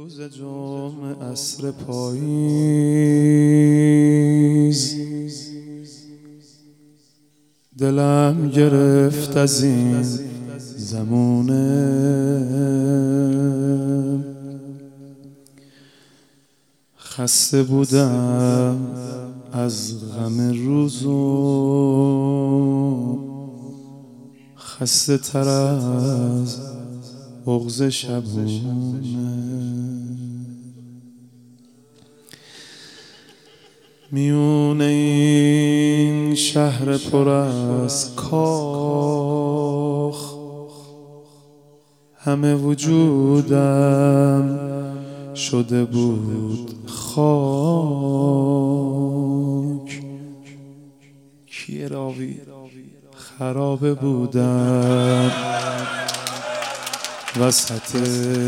روز جمعه عصر پاییز دلم گرفت از این زمونه، خسته بودم از غم روزو، خسته تر از بغض شبونه. میون این شهر پر از کاخ همه وجودم شده بود خاک. کیه راوی خرابه بودم وسط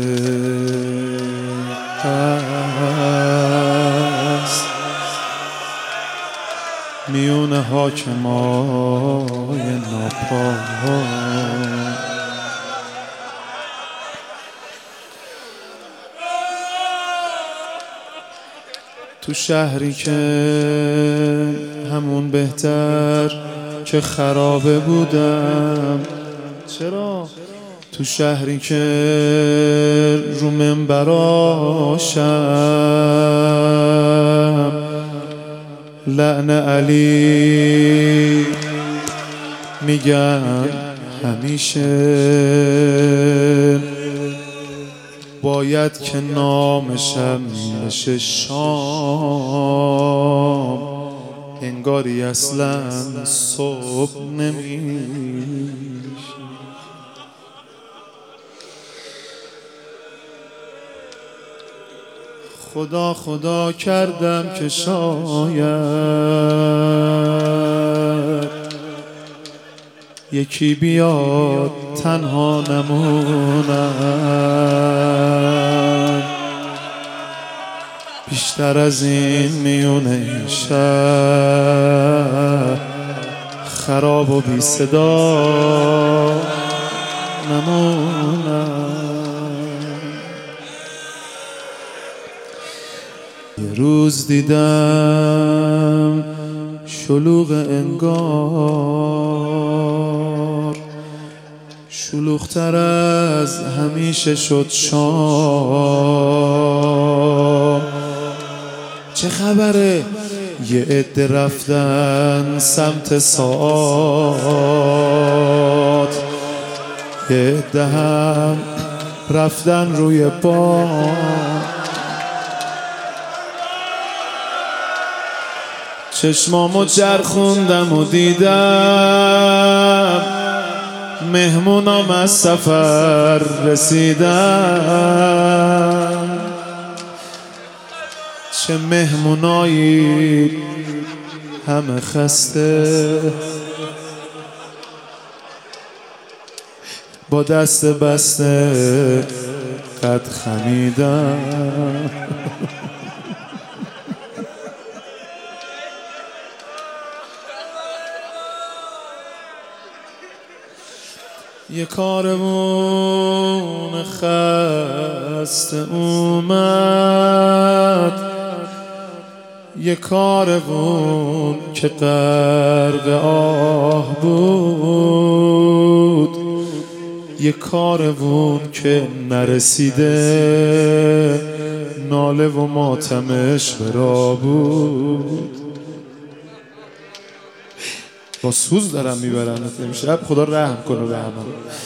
قصر، میون حاکمای ناپاک. تو شهری که همون بهتر که خرابه بودم. چرا؟ تو شهری که رو منبراشم لعن علی میگن همیشه، باید که نامشم بشه شام، انگاری اصلا صبح نمیشه. خدا خدا کردم که شاید یکی بیاد تنها نمونم، بیشتر از این میون این شهر خراب و بی صدا نمونم. یه روز دیدم شلوغ انگار، شلوغ‌تر از همیشه شد شام. چه خبره؟ یه عده رفتن سمت ساعات، یه عده هم رفتن روی بام. چشمامو چرخوندم و دیدم مهمونام از سفر رسیدن. چه مهمونایی همه خسته، با دست بسته قد خمیدن. یه کاروان خسته اومد، یه کاروان که غرق آه بود، یه کاروان که نرسیده ناله و ماتمش برا بود. با سوز دارم میبرن امشب، خدا رحم کنه به همه.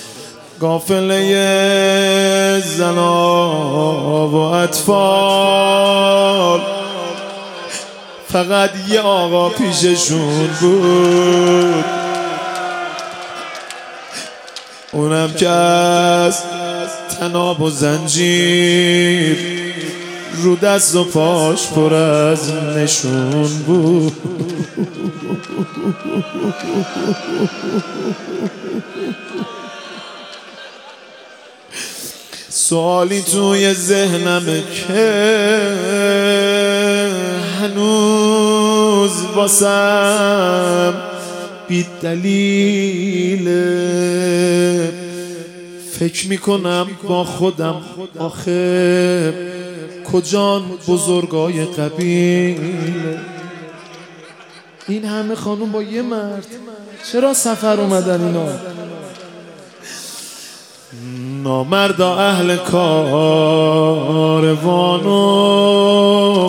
قافله زنا و اطفال، فقط یه آقا پیششون بود، اونم که از طناب و زنجیر رو دست و پاش پر از نشون بود. سوالی توی ذهنمه که هنوز واسم بی دلیله. فکر میکنم با خودم آخه کجان بزرگای قبیله؟ این همه خانوم با یه مرد چرا سفر اومدن اینا؟ نامردا اهل کاروانو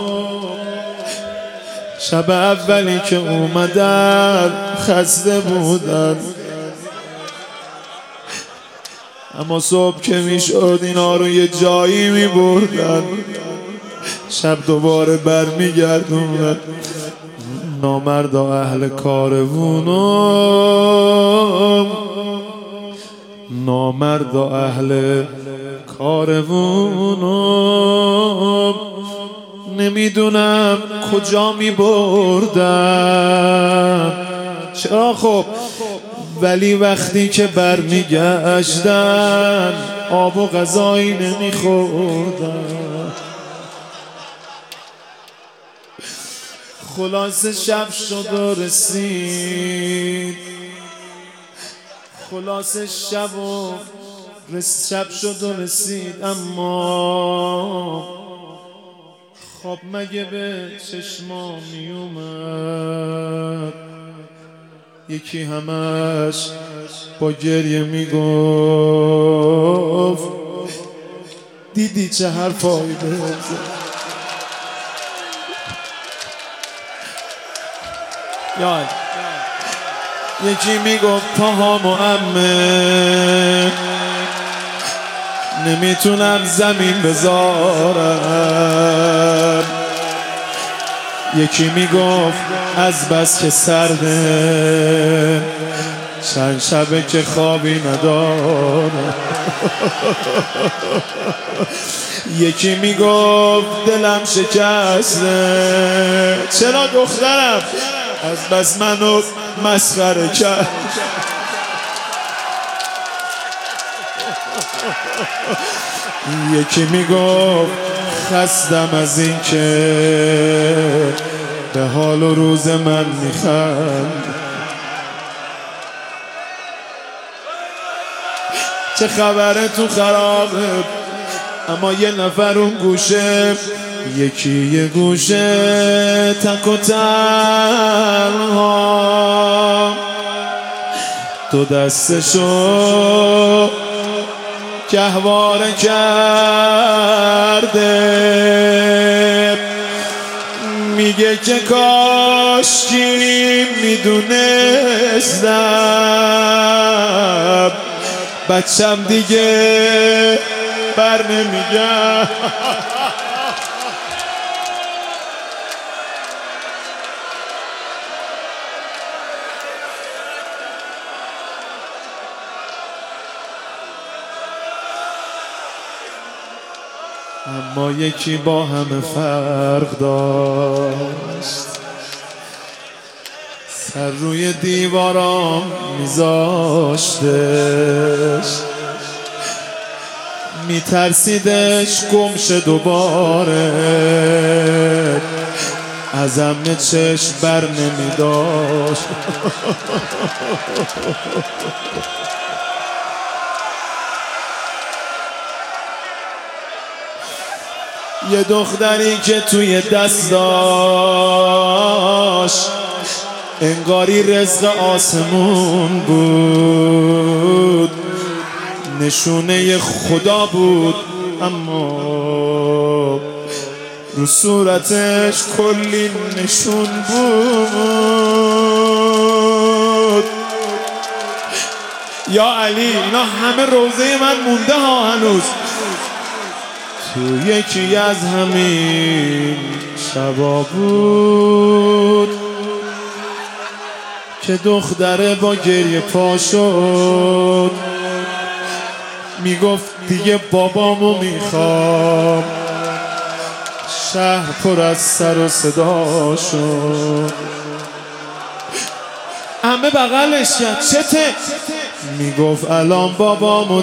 شب اولی که اومدن خسته بودن، اما صبح که میشد اینا رو یه جایی میبردن، شب دوباره برمیگردوندن. نامردا اهل کاروانو، نامردا اهل کاروانو، نمیدونم کجا میبردن. چرا خب؟ ولی وقتی که برمیگشتن آب و غذایی نمیخوردن. خلاصه شب شد و رسید، خلاصه شب شد و رسید، اما خواب مگه به چشما می اومد؟ یکی همش با گریه می گفت دیدی چه حرفایی بزن. یکی می گفت پاهامو عمه نمیتونم زمین بذارم. یکی میگفت از بس که سرده چند شبه که خوابی ندارم. یکی میگفت دلم شکسته چرا دخترم از بس منو مسخره کرد. یکی میگفت خستم از این که به حال و روز من میخند. چه خبره تو خرابه؟ اما یه نفر اون گوشه، یکی یه گوشه تک و تنها دو دستشو گهواره کرده. میگه که کاشکی میدونستم بچم دیگه بر نمیگم. اما یکی با همه فرق داشت، سر روی دیوارام میذاشتش، میترسیدش گم شه دوباره، ازم چشم بر نمیداشت. یه دختری که توی دست داشت انگاری رزق آسمون بود، نشونه خدا بود، اما رو صورتش کلی نشون بود. یا علی اینا همه روزه من مونده ها هنوز. تو یکی از همین شبا بود که دختره با گریه پا شد، میگفت دیگه بابامو میخوام. شهر پر از سر و صدا شد، همه بغلش کرد چته؟ میگفت الان بابامو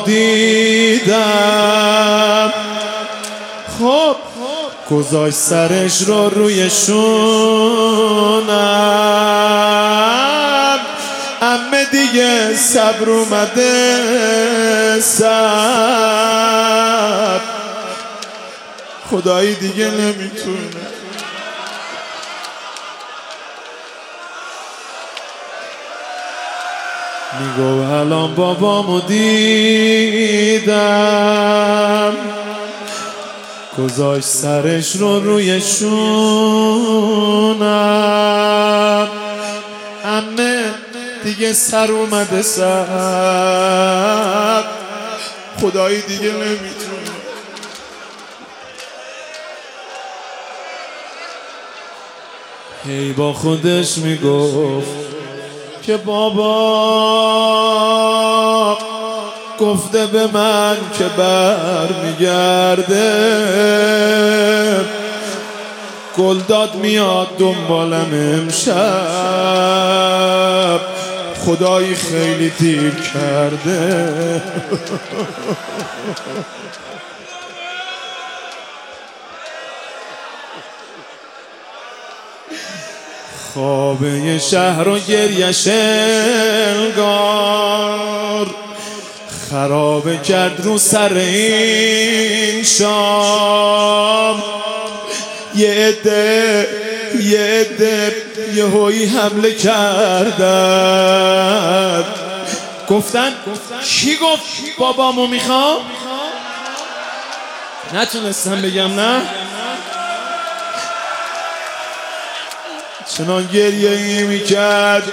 دیدم. خب گذاشت سرش رو روی شونم، عمه دیگه صبر اومده سب. خدایی دیگه نمیتونه. میگو الان بابامو دیدم گذاشت سرش رو روی شونم. عمه دیگه سر اومده سر، خدایی دیگه نمیتونه. هی با خودش میگفت که بابا گفته به من که برمیگرده، گلداد میاد دنبالم امشب، خدایی خیلی دیر کرده. خوابه شهر و گریش انگار خرابه کرد رو سر این شام. یه عده یهویی حمله کردن، گفتن کی گفت بابامو میخوام؟ نتونستم بگم نه. چنان گریه‌ای میکرد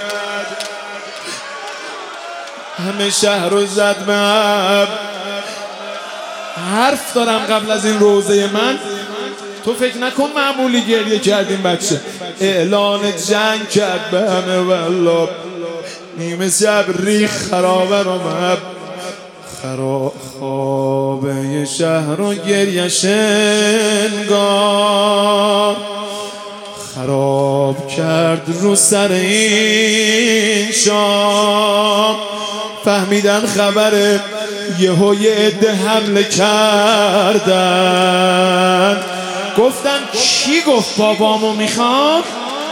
همه شهر رو زد به هم. حرف دارم قبل از این روزه من، تو فکر نکن معمولی گریه کردیم بچه. اعلان جنگ کرد به همه والله. نیمه شب ریخ خرابه رو مب خوابه شهر و گریش انگار خراب کرد رو سر این شام. فهمیدن خبره، یهو یه عده حمله کردن، گفتن کی گفت بابامو میخوام؟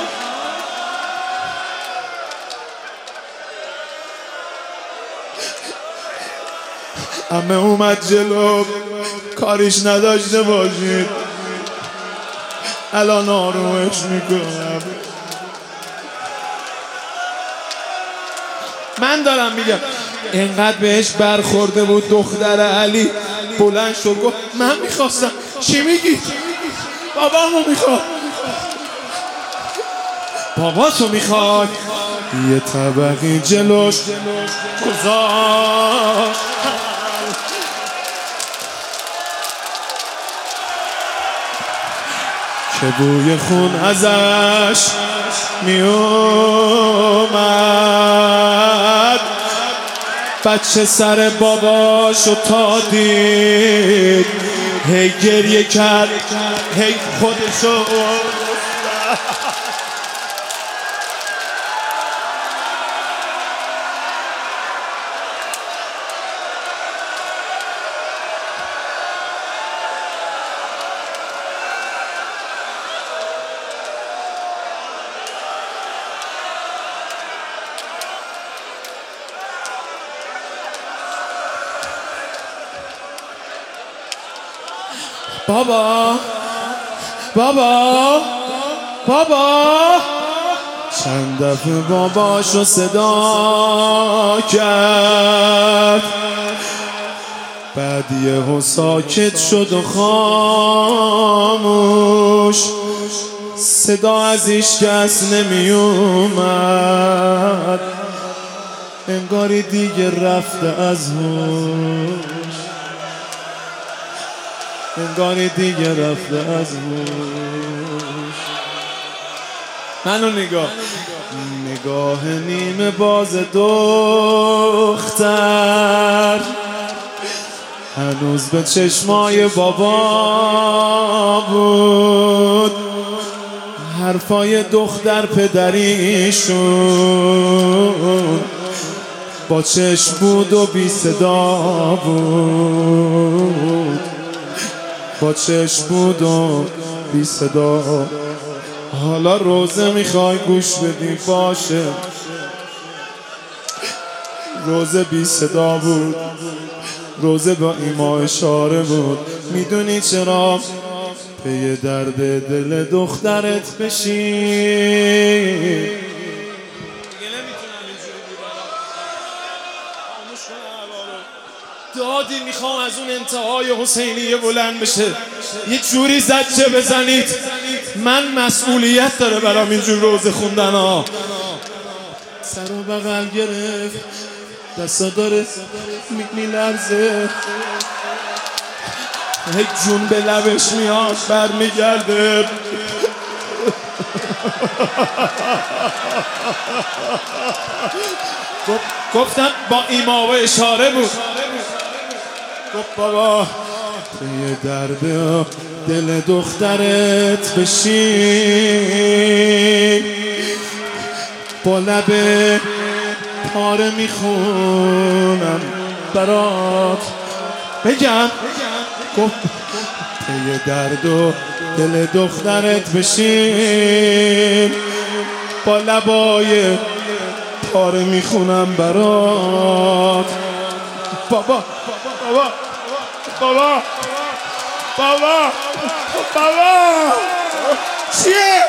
عمه اومد جلو، کاریش نداشته باشید، الان آرومش میکنم. من دارم میگم اینقدر بهش برخورده بود دختر علی، بلند شد گفت من میخواستم. چی میگی؟ بابامو میخواد. بابا تو میخواد؟ یه طبقی جلوش گذاشت که بوی خون ازش میومد. بچه سر باباشو تا دید هی گریه کرد، هی خودشو بابا بابا بابا. چند دفعه باباشو صدا کرد، بعد یهو ساکت شد و خاموش. صدا از هیچ کس نمی اومد، انگاری دیگه رفته از هوش، انگاری دیگه رفته از هوش. منو نگاه نیمه باز دختر هنوز به چشمای بابا بود. حرفای دختر پدریشون با چشم بود و بی صدا بود، با چشم بود و بی صدا. حالا روزه میخوای گوش بدی باشه، روزه بی صدا بود، روزه با ایما اشاره بود. میدونی چرا؟ پی درد دل دخترت بشین. دادی میخوام از اون انتهای حسینیه بلند بشه، یه جوری زجه بزنید. من مسئولیت داره برام اینجور روزه خوندن ها. سر و بغل گرفت، دستا داره میلرزه، هی جون به لبش میاد برمیگرده. گفتم با ایما و اشاره بود. گفت بابا توی درد دل دخترت بشین، با لب پاره میخونم برات. بگم گفت توی درد و دل دخترت بشین، با لبای پاره میخونم برات. بابا بابا بابا بابا بابا چیه؟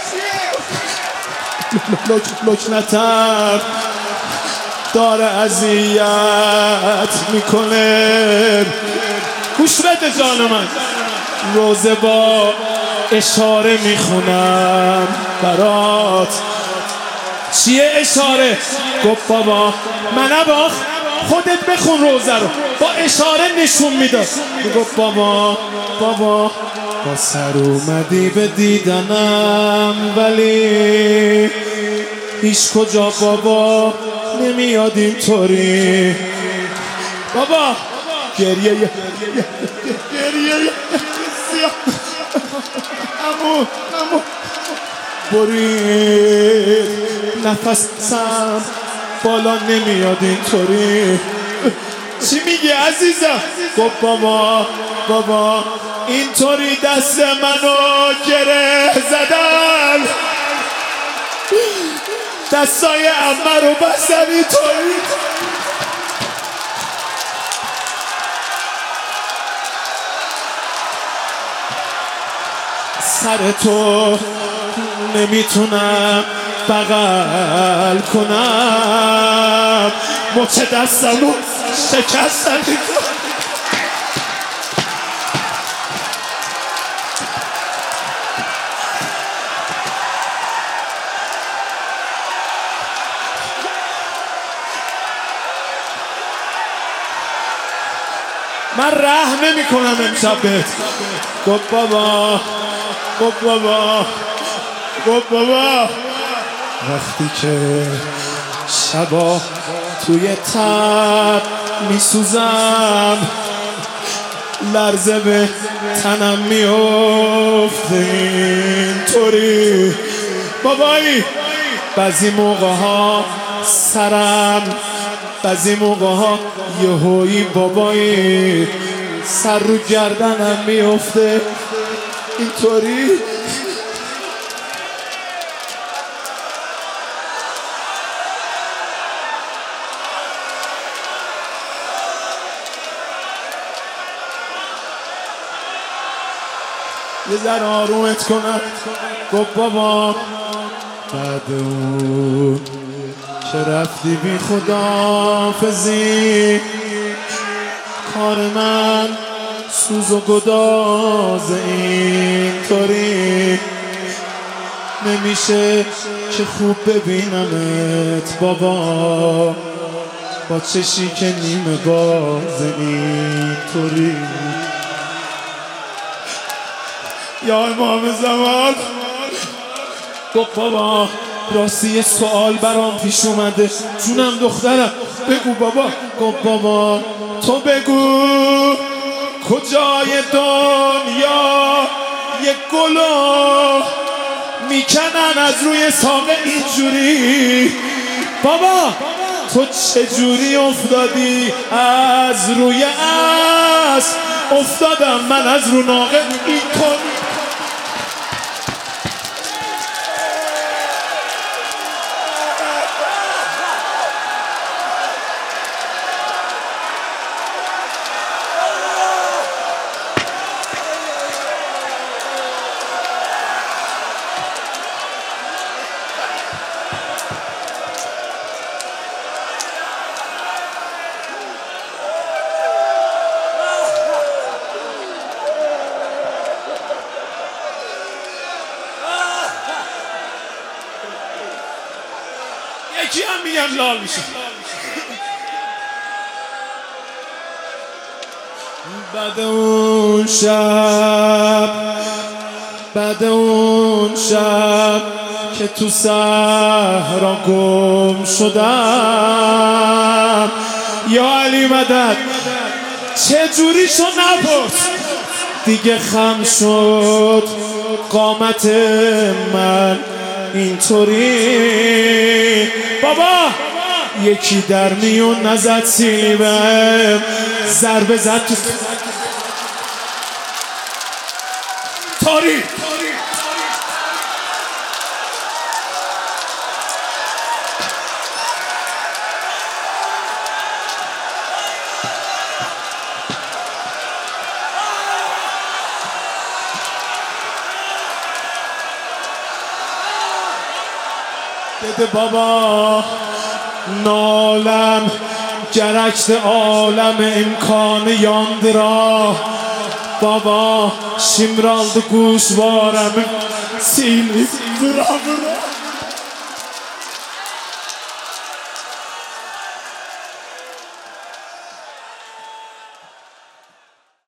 لکنتم داره اذیت میکنه. گوش بده جان من، روزه با اشاره میخونم برات. چیه اشاره؟ گفت بابا من نباخ، خودت بخون روزه رو. با اشاره نشون میداد. گفت بابا با سر اومدی به دیدنم، ولی هیچ کجا بابا نمیاد اینطوری. بابا گریه امو برید، نفسم بالا نمیاد اینطوری. چی میگی عزیزم؟ گفت بابا اینطوری دست منو گره زدن، دستای عمه رو بستن اینطوری. سر تو نمیتونم بغل کنم، مچ دستمو شکستن. من رحم نمی کنم امشب بهت. گفت بابا وقتی که شبا توی تب میسوزم، لرزه به تنم میفته اینطوری. بابایی بعضی موقع ها سرم، بعضی موقع ها یهویی بابایی سر رو گردنم میفته اینطوری. یه ذره آرومت کنم. گفت بابا بعد اون که رفتی بی خداحافظی، کار من سوز و گداز اینطوری. نمیشه که خوب ببینمت بابا، با چشی که نیمه باز اینطوری. یا امام زمان. گفت بابا راستی یه سوال برام پیش اومده، جونم دخترم بگو بابا. گفت بابا تو بگو کجای دنیا یه گلو میکنن از روی ساقه اینجوری. بابا تو چجوری افتادی از روی اسب؟ افتادم من از رو ناقه اینطوری. میگم لال میشه. بعد اون شب که تو صحرا گم شدم، یا علی مدد چه جوری شو نپرس، دیگه خم شد قامت من اینطوری. بابا یکی در میون نزد سیلی بهم، ضربه زد تو تاری. بده بابا نالم گرکت عالم امکان یاندرا. بابا شمرالdı گوشوارم سیلی برا